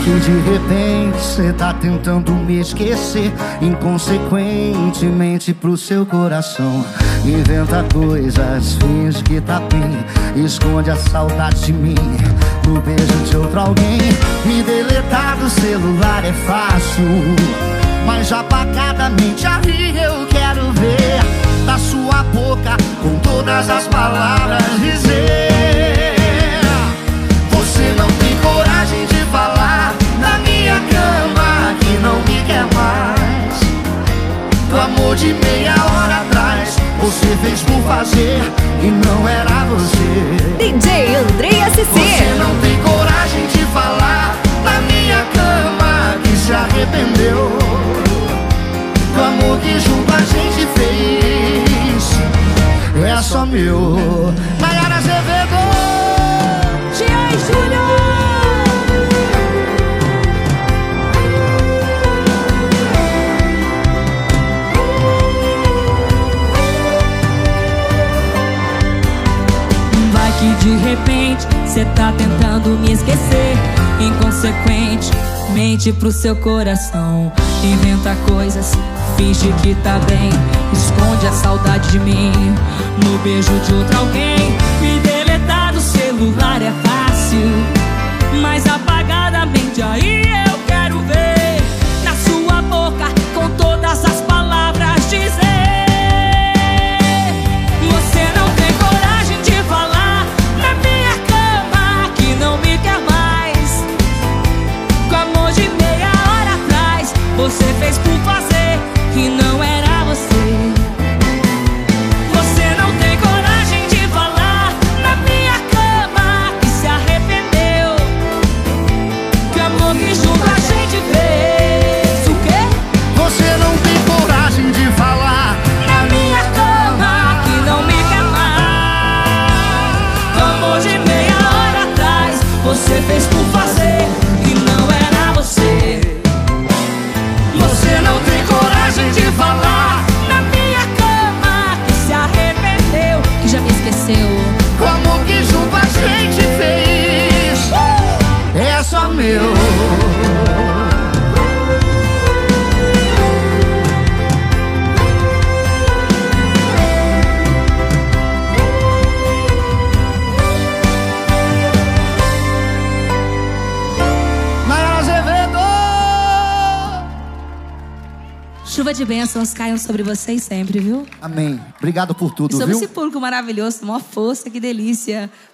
que de repente cê tá tentando me esquecer, inconsequentemente pro seu coração. Inventa coisas, finge que tá bem, esconde a saudade de mim no beijo de outro alguém. Me deletar do celular é fácil, mas apagadamente a rir eu quero ver da sua boca com todas as palavras dizer: você não tem coragem de falar na minha cama que não me quer mais. Do amor de meia hora atrás você fez por fazer e não era você. DJ Andrei SC. Você não tem coragem de falar na minha cama que se arrependeu do amor que junto a gente fez. É só meu. Nayara Azevedo, Jean Júnior. Vai que de repente cê tá tentando me esquecer, inconsequentemente pro seu coração. Inventa coisas, finge que tá bem, esconde a saudade de mim no beijo de outro alguém. Me deletar do celular é fácil, mas apagadamente aí eu quero ver na sua boca com todas as palavras dizer: você não tem coragem de falar na minha cama que não me quer mais. Com amor de meia hora atrás você fez por fazer que não era você. Você não tem coragem de falar na minha cama que se arrependeu que amor que junto a gente fez. O quê? você não tem coragem de falar Na minha cama que não me quer mais. Amor de meia hora atrás você fez por fazer e não era você. Você não tem coragem de falar Na minha cama que se arrependeu, que já me esqueceu. o amor que junto a gente fez. É só meu. Nayara Azevedo. Chuva de bênçãos caiam sobre vocês sempre, viu? Amém. Obrigado por tudo, E sobre viu? esse público maravilhoso, uma força, que delícia.